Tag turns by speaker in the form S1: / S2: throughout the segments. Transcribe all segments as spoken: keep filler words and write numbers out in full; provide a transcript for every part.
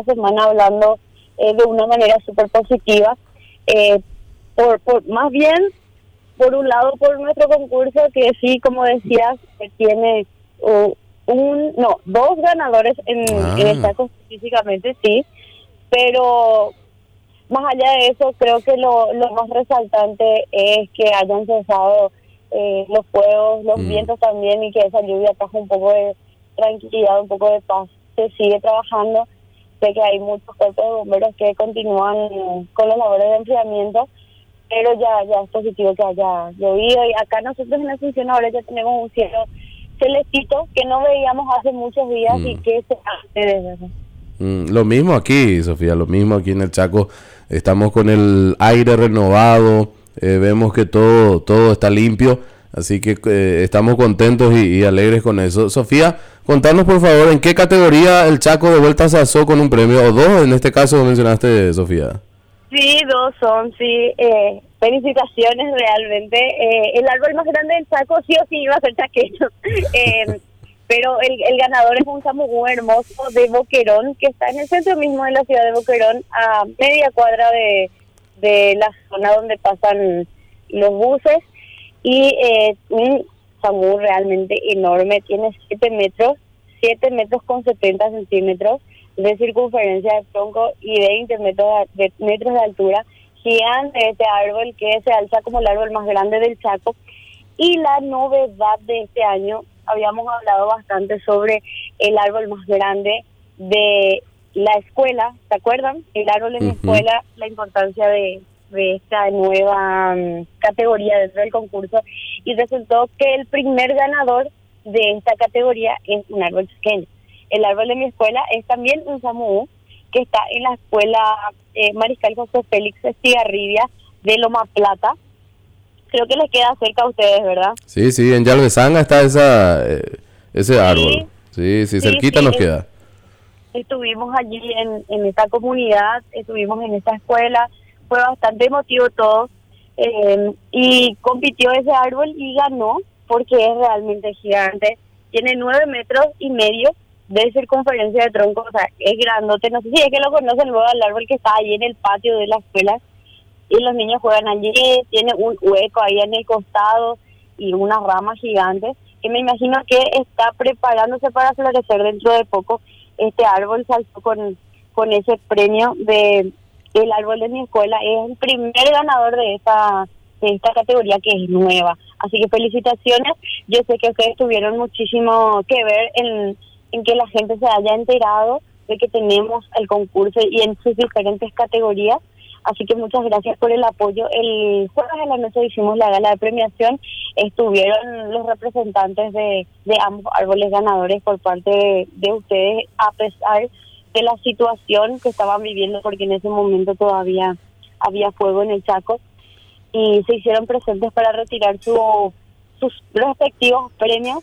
S1: semana hablando eh, de una manera súper positiva. Eh, por, por más bien, por un lado, por nuestro concurso, que sí, como decías, que tiene uh, un, no, dos ganadores en,
S2: Ah.
S1: en el Chaco específicamente, sí, pero más allá de eso, creo que lo, lo más resaltante es que hayan cesado eh, los fuegos, los
S2: Mm.
S1: vientos también, y que esa lluvia trajo un poco de tranquilidad, un poco de paz. Se sigue trabajando. Sé que hay muchos cuerpos de bomberos que continúan con las labores de enfriamiento, pero ya ya es positivo que haya llovido. Y acá nosotros en Asunción ahora ya tenemos un cielo celestito que no veíamos hace muchos días
S2: Mm.
S1: y que se hace desde eso.
S2: Mm, lo mismo aquí, Sofía, lo mismo aquí en el Chaco. Estamos con el aire renovado, eh, vemos que todo todo está limpio, así que eh, estamos contentos y, y alegres con eso. Sofía, contanos por favor, ¿en qué categoría el Chaco de vuelta se alzó con un premio? O dos, en este caso mencionaste, Sofía.
S1: Sí, dos son, sí. Eh, felicitaciones realmente. Eh, el árbol más grande del Chaco sí o sí iba a ser chaqueño. eh, pero el, el ganador es un samugú hermoso de Boquerón, que está en el centro mismo de la ciudad de Boquerón, a media cuadra de, de la zona donde pasan los buses. Y eh, un samugú realmente enorme, tiene siete metros, siete metros con setenta centímetros de circunferencia de tronco y veinte metros de, de, metros de altura. Gigante este árbol, que se alza como el árbol más grande del Chaco. Y la novedad de este año, habíamos hablado bastante sobre el árbol más grande de la escuela, ¿se acuerdan? El árbol de mi
S2: Ujú.
S1: escuela, la importancia de, de esta nueva um, categoría dentro del concurso, y resultó que el primer ganador de esta categoría es un árbol pequeño. El árbol de mi escuela es también un samugú que está en la escuela eh, Mariscal José Félix Estigarribia de Loma Plata. Creo que les queda cerca a ustedes, ¿verdad?
S2: Sí, sí, en Yalvezanga está esa, eh, ese
S1: Sí.
S2: árbol. Sí, sí,
S1: Sí,
S2: cerquita
S1: sí,
S2: nos
S1: es-
S2: queda.
S1: Estuvimos allí en, en esta comunidad, estuvimos en esta escuela, fue bastante emotivo todo, eh, y compitió ese árbol y ganó porque es realmente gigante, tiene nueve metros y medio de circunferencia de tronco, o sea, es grandote. No sé si es que lo conocen luego al árbol que está ahí en el patio de la escuela y los niños juegan allí, tiene un hueco ahí en el costado y unas ramas gigantes que me imagino que está preparándose para florecer dentro de poco. Este árbol saltó con, con ese premio de el árbol de mi escuela, es el primer ganador de esta de esta categoría que es nueva, así que felicitaciones. Yo sé que ustedes tuvieron muchísimo que ver en, en que la gente se haya enterado de que tenemos el concurso y en sus diferentes categorías, así que muchas gracias por el apoyo. El jueves de la noche hicimos la gala de premiación, estuvieron los representantes de, de ambos árboles ganadores por parte de, de ustedes, a pesar de la situación que estaban viviendo, porque en ese momento todavía había fuego en el Chaco, y se hicieron presentes para retirar su, sus respectivos premios,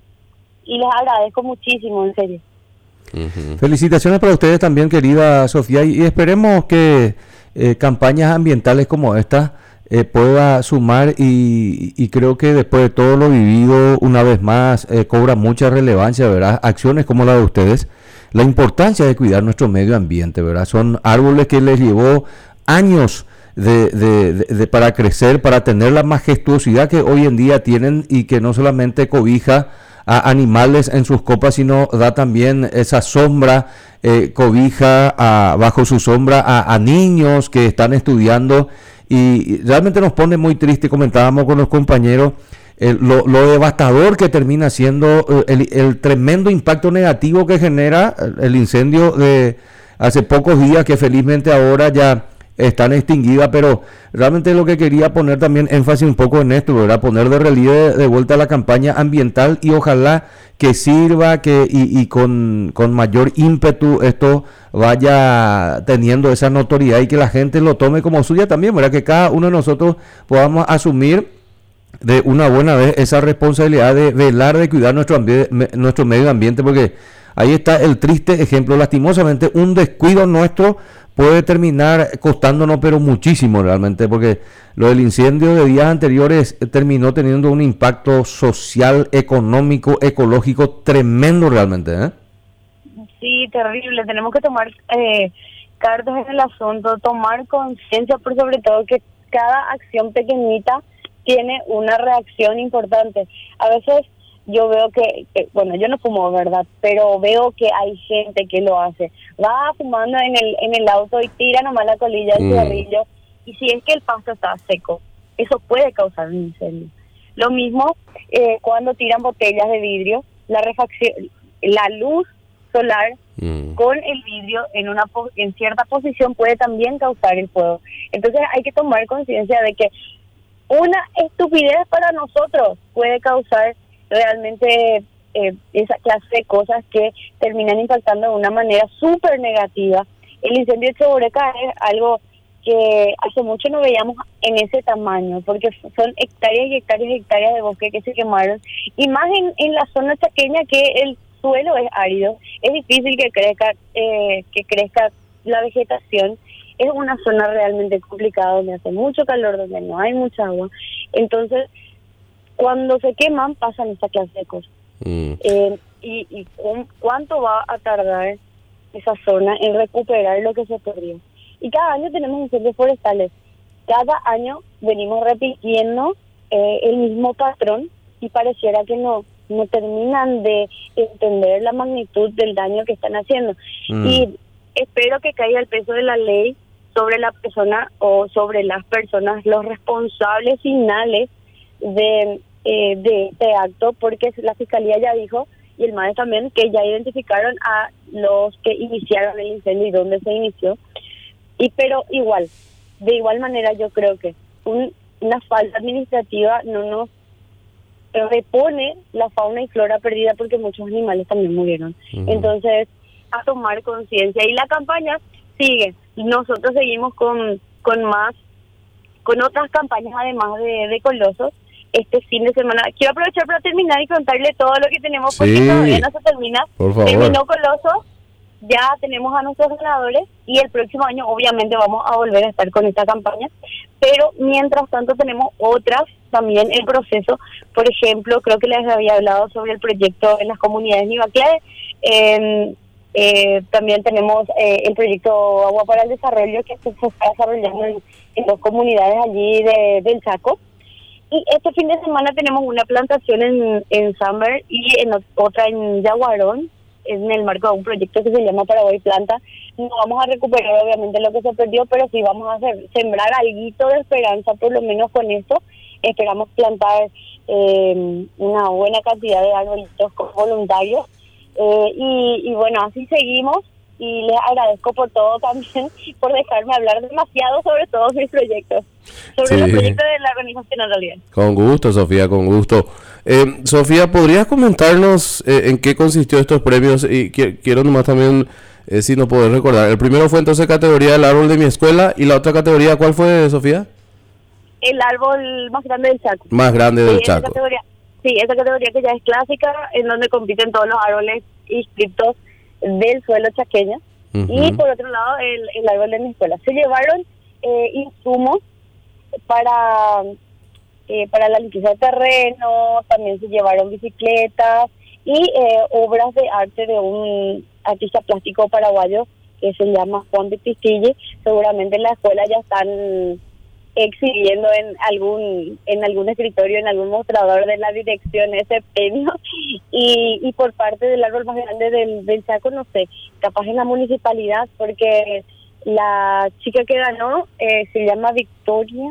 S1: y les agradezco muchísimo, en serio.
S2: Ujú.
S3: Felicitaciones para ustedes también, querida Sofía, y, y esperemos que eh, campañas ambientales como esta eh, pueda sumar y, y creo que después de todo lo vivido, una vez más, eh, cobra mucha relevancia, ¿verdad? Acciones como la de ustedes, la importancia de cuidar nuestro medio ambiente, ¿verdad? Son árboles que les llevó años de, de, de, de para crecer, para tener la majestuosidad que hoy en día tienen y que no solamente cobija a animales en sus copas, sino da también esa sombra, eh, cobija a, bajo su sombra a, a niños que están estudiando, y, y realmente nos pone muy triste. Comentábamos con los compañeros eh, lo, lo devastador que termina siendo eh, el, el tremendo impacto negativo que genera el incendio de hace pocos días, que felizmente ahora ya están extinguidas, pero realmente lo que quería poner también énfasis un poco en esto, ¿verdad? Poner de relieve de vuelta la campaña ambiental, y ojalá que sirva, que y, y con, con mayor ímpetu esto vaya teniendo esa notoriedad y que la gente lo tome como suya también, ¿verdad? Que cada uno de nosotros podamos asumir de una buena vez esa responsabilidad de velar, de cuidar nuestro ambiente, nuestro medio ambiente, porque ahí está el triste ejemplo. Lastimosamente, un descuido nuestro puede terminar costándonos, pero muchísimo realmente, porque lo del incendio de días anteriores terminó teniendo un impacto social, económico, ecológico tremendo realmente, ¿eh?
S1: Sí, terrible. Tenemos que tomar eh, cartas en el asunto, tomar conciencia, por sobre todo que cada acción pequeñita tiene una reacción importante. A veces yo veo que, que, bueno, yo no fumo, ¿verdad? Pero veo que hay gente que lo hace. Va fumando en el en el auto y tira nomás la colilla del
S2: Mm.
S1: cigarrillo. Y si es que el pasto está seco, eso puede causar un incendio. Lo mismo eh, cuando tiran botellas de vidrio, la refacción, la luz solar
S2: Mm.
S1: con el vidrio en una po- en cierta posición puede también causar el fuego. Entonces hay que tomar conciencia de que una estupidez para nosotros puede causar realmente eh, esa clase de cosas que terminan impactando de una manera súper negativa. El incendio de Choboreca es algo que hace mucho no veíamos en ese tamaño, porque son hectáreas y hectáreas y hectáreas de bosque que se quemaron, y más en, en la zona chaqueña, que el suelo es árido, es difícil que crezca, eh, que crezca la vegetación. Es una zona realmente complicada, donde hace mucho calor, donde no hay mucha agua. Entonces, cuando se queman, pasan esta clase de cosas.
S2: Mm.
S1: Eh, y, y cu- cuánto va a tardar esa zona en recuperar lo que se perdió. Y cada año tenemos incendios forestales. Cada año venimos repitiendo eh, el mismo patrón, y pareciera que no no terminan de entender la magnitud del daño que están haciendo.
S3: Mm.
S1: Y espero que caiga el peso de la ley sobre la persona o sobre las personas, los responsables finales de, eh, de este acto, porque la Fiscalía ya dijo, y el M A D también, que ya identificaron a los que iniciaron el incendio y dónde se inició. Y pero igual, de igual manera yo creo que un, una falta administrativa no nos repone la fauna y flora perdida, porque muchos animales también murieron.
S2: Ujú.
S1: Entonces, a tomar conciencia. Y la campaña sigue. Nosotros seguimos con, con más, con otras campañas además de, de Colosos. Este fin de semana, quiero aprovechar para terminar y contarle todo lo que tenemos, porque
S2: Sí.
S1: todavía no se termina.
S2: Por favor.
S1: Terminó Colosos, ya tenemos a nuestros ganadores, y el próximo año obviamente vamos a volver a estar con esta campaña, pero mientras tanto tenemos otras también en proceso. Por ejemplo, creo que les había hablado sobre el proyecto en las comunidades Nivaclare. Eh, eh, también tenemos eh, el proyecto Agua para el Desarrollo, que se está desarrollando en, en dos comunidades allí de, del Chaco. Y este fin de semana tenemos una plantación en, en Summer y en ot- otra en Yaguarón, en el marco de un proyecto que se llama Paraguay Planta. No vamos a recuperar obviamente lo que se perdió, pero sí vamos a hacer, sembrar alguito de esperanza, por lo menos con esto. Esperamos plantar eh, una buena cantidad de arbolitos con voluntarios. Eh, y, y bueno, así seguimos, y les agradezco por todo también, por dejarme hablar demasiado sobre todos mis proyectos, sobre
S2: Sí.
S1: los proyectos de la organización en realidad.
S2: Con gusto, Sofía, con gusto. Eh, Sofía, ¿podrías comentarnos eh, en qué consistió estos premios? Y qui- quiero nomás también, eh, si nos podés recordar. El primero fue entonces categoría El Árbol de mi Escuela, y la otra categoría, ¿cuál fue, Sofía?
S1: El árbol más grande del Chaco.
S2: Más grande
S1: Sí,
S2: del
S1: esa
S2: Chaco.
S1: categoría, sí, esa categoría que ya es clásica, en donde compiten todos los árboles inscritos del suelo chaqueño.
S2: Ujú.
S1: Y por otro lado, el, el árbol de mi escuela. Se llevaron eh, insumos para eh, para la limpieza de terreno, también se llevaron bicicletas y eh, obras de arte de un artista plástico paraguayo que se llama Juan de Pistilli. Seguramente en la escuela ya están exhibiendo en algún en algún escritorio, en algún mostrador de la dirección ese premio. Y, y por parte del árbol más grande del, del Chaco, no sé, capaz en la municipalidad, porque la chica que ganó eh, se llama Victoria,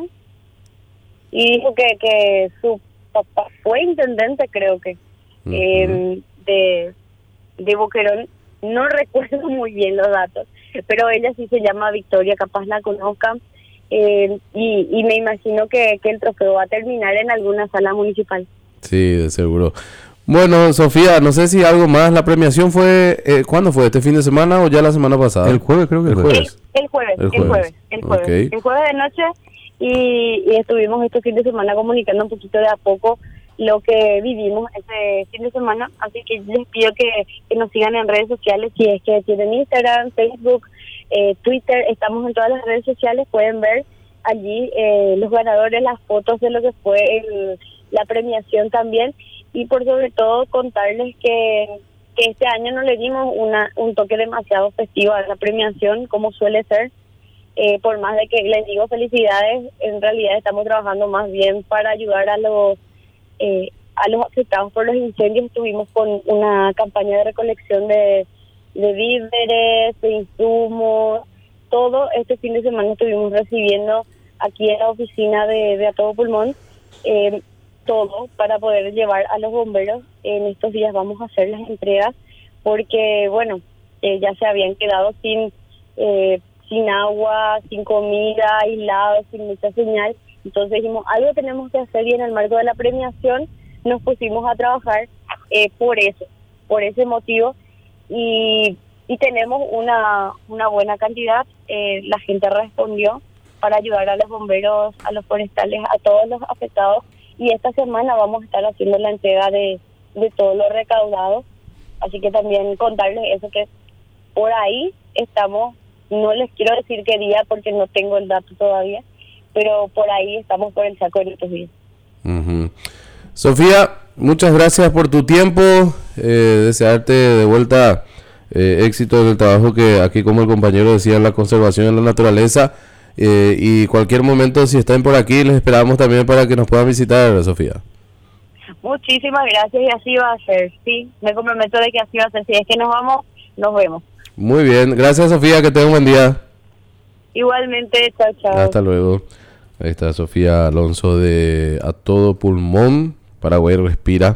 S1: y dijo que, que su papá fue intendente, creo que,
S2: Ujú.
S1: eh, de, de Boquerón. No recuerdo muy bien los datos, pero ella sí se llama Victoria, capaz la conozcan. Eh, y, y me imagino que, que el trofeo va a terminar en alguna sala municipal.
S2: Sí, de seguro. Bueno, Sofía, no sé si algo más. La premiación fue, eh, ¿cuándo fue? ¿Este fin de semana o ya la semana pasada?
S3: El jueves creo que
S2: El
S3: fue.
S2: jueves.
S1: El, el jueves,
S2: El
S1: el
S2: jueves.
S1: jueves, el jueves,
S2: Ok.
S1: el jueves de noche, y, y estuvimos este fin de semana comunicando un poquito de a poco lo que vivimos ese fin de semana. Así que les pido que, que nos sigan en redes sociales, si es que tienen Instagram, Facebook, eh, Twitter. Estamos en todas las redes sociales, pueden ver allí eh, los ganadores, las fotos de lo que fue el, la premiación también. Y por sobre todo contarles que que este año no le dimos una un toque demasiado festivo a la premiación, como suele ser. Eh, por más de que les digo felicidades, en realidad estamos trabajando más bien para ayudar a los eh, a los afectados por los incendios. Estuvimos con una campaña de recolección de, de víveres, de insumos, todo este fin de semana estuvimos recibiendo aquí en la oficina de, de A Todo Pulmón, eh, todo para poder llevar a los bomberos. En estos días vamos a hacer las entregas porque, bueno, eh, ya se habían quedado sin... Eh, sin agua, sin comida, aislados, sin mucha señal. Entonces dijimos, algo tenemos que hacer, y en el marco de la premiación nos pusimos a trabajar eh, por eso, por ese motivo, y, y tenemos una, una buena cantidad. Eh, la gente respondió para ayudar a los bomberos, a los forestales, a todos los afectados, y esta semana vamos a estar haciendo la entrega de, de todo lo recaudado. Así que también contarles eso, que por ahí estamos. No les quiero decir qué día porque no tengo el dato todavía, pero por ahí estamos por el saco en estos días.
S2: Uh-huh. Sofía, muchas gracias por tu tiempo. Eh, desearte de vuelta eh, éxito en el trabajo que aquí, como el compañero decía, en la conservación de la naturaleza. Eh, y cualquier momento, si están por aquí, les esperamos también para que nos puedan visitar, Sofía.
S1: Muchísimas gracias, y así va a ser. Sí, me comprometo de que así va a ser. Si es que nos vamos, nos vemos.
S2: Muy bien, gracias, Sofía, que tenga un buen día.
S1: Igualmente, chao, chao.
S2: Hasta luego. Ahí está Sofía Alonso de A Todo Pulmón, Paraguay Respira.